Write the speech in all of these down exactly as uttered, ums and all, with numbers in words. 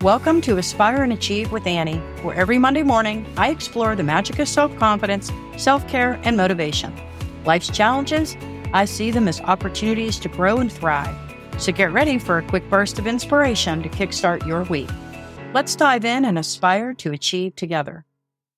Welcome to Aspire and Achieve with Annie, where every Monday morning I explore the magic of self-confidence, self-care, and motivation. Life's challenges, I see them as opportunities to grow and thrive. So get ready for a quick burst of inspiration to kickstart your week. Let's dive in and aspire to achieve together.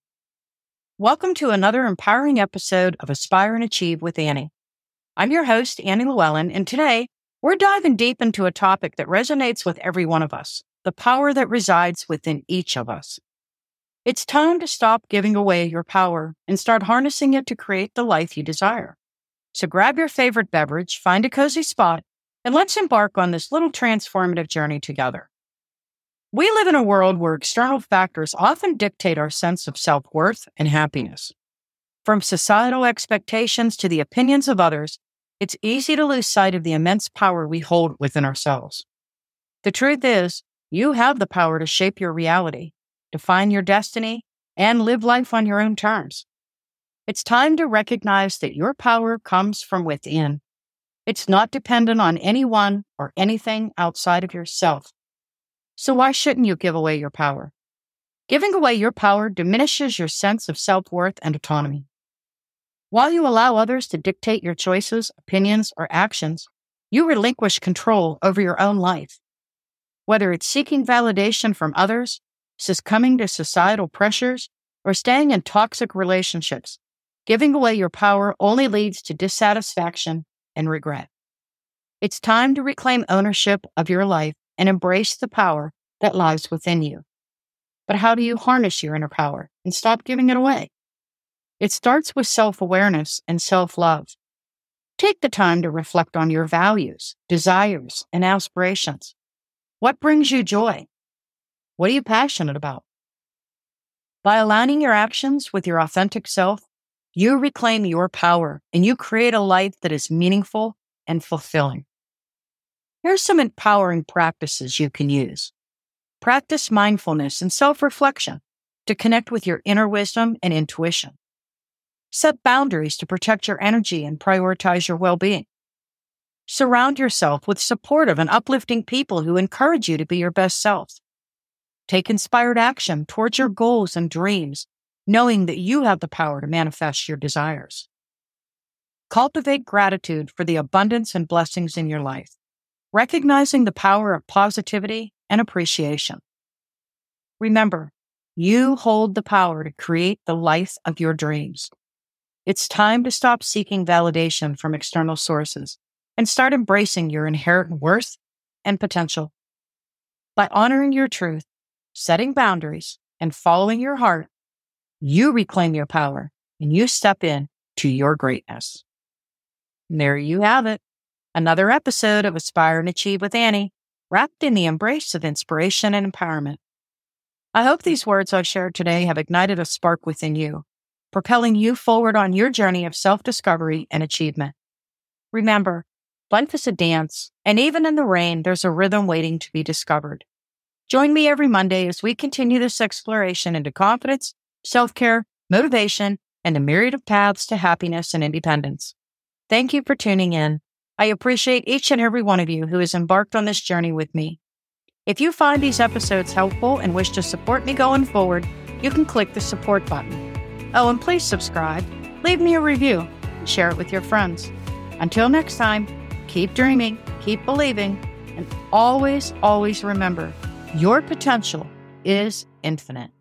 Welcome to another empowering episode of Aspire and Achieve with Annie. I'm your host, Annie Llewellyn, and today we're diving deep into a topic that resonates with every one of us, the power that resides within each of us. It's time to stop giving away your power and start harnessing it to create the life you desire. So grab your favorite beverage, find a cozy spot, and let's embark on this little transformative journey together. We live in a world where external factors often dictate our sense of self-worth and happiness. From societal expectations to the opinions of others, it's easy to lose sight of the immense power we hold within ourselves. The truth is, you have the power to shape your reality, define your destiny, and live life on your own terms. It's time to recognize that your power comes from within. It's not dependent on anyone or anything outside of yourself. So why shouldn't you give away your power? Giving away your power diminishes your sense of self-worth and autonomy. While you allow others to dictate your choices, opinions, or actions, you relinquish control over your own life. Whether it's seeking validation from others, succumbing to societal pressures, or staying in toxic relationships, giving away your power only leads to dissatisfaction and regret. It's time to reclaim ownership of your life and embrace the power that lies within you. But how do you harness your inner power and stop giving it away? It starts with self-awareness and self-love. Take the time to reflect on your values, desires, and aspirations. What brings you joy? What are you passionate about? By aligning your actions with your authentic self, you reclaim your power and you create a life that is meaningful and fulfilling. Here's some empowering practices you can use. Practice mindfulness and self-reflection to connect with your inner wisdom and intuition. Set boundaries to protect your energy and prioritize your well-being. Surround yourself with supportive and uplifting people who encourage you to be your best self. Take inspired action towards your goals and dreams, knowing that you have the power to manifest your desires. Cultivate gratitude for the abundance and blessings in your life, recognizing the power of positivity and appreciation. Remember, you hold the power to create the life of your dreams. It's time to stop seeking validation from external sources and start embracing your inherent worth and potential. By honoring your truth, setting boundaries, and following your heart, you reclaim your power and you step in to your greatness. And there you have it. Another episode of Aspire and Achieve with Annie, wrapped in the embrace of inspiration and empowerment. I hope these words I've shared today have ignited a spark within you, propelling you forward on your journey of self-discovery and achievement. Remember, life is a dance, and even in the rain, there's a rhythm waiting to be discovered. Join me every Monday as we continue this exploration into confidence, self-care, motivation, and a myriad of paths to happiness and independence. Thank you for tuning in. I appreciate each and every one of you who has embarked on this journey with me. If you find these episodes helpful and wish to support me going forward, you can click the support button. Oh, and please subscribe, leave me a review, and share it with your friends. Until next time, keep dreaming, keep believing, and always, always remember, your potential is infinite.